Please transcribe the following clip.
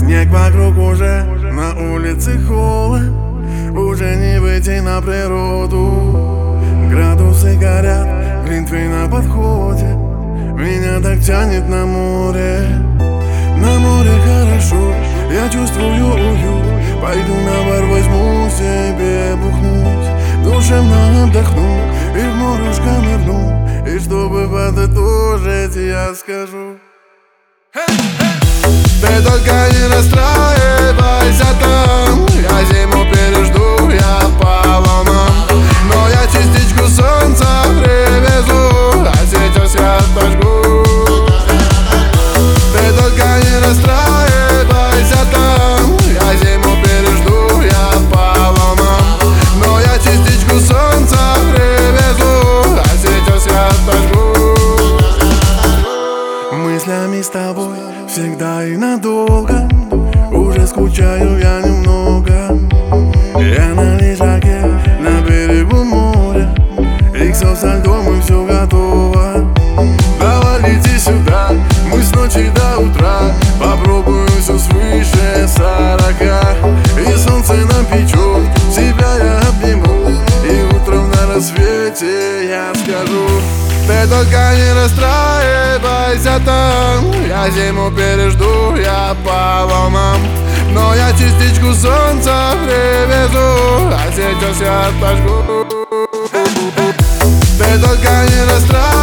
Снег вокруг уже, на улице холод. Уже не выйти на природу. Градусы горят, глинтвейн на подходе. Меня так тянет на море. На море хорошо, я чувствую уют. Пойду на бар, возьму себе бухнуть. Душевно отдохну и в морюшко нырну. И чтобы подытожить, я скажу: ты только не расстраивайся там. Я зиму пережду, я по волнам. Но я частичку солнца привезу, а сейчас я отожгу. Ты только не расстраивайся там. Я зиму пережду, я по волнам. Но я частичку солнца привезу, а сейчас я отожгу. Мыслями с тобой всегда и надолго. Уже скучаю я немного. Я на лежаке на берегу моря. Иксо со льдом и все готово. Давай лети сюда, мы с ночи до утра. Попробуем все свыше 40. И солнце нам печет, себя я обниму. И утром на рассвете я скажу: ты только не расстраивайся там. Я зиму пережду, я по волнам. Но я частичку солнца привезу, а сейчас я отожгу. Ты только не расстраивайся.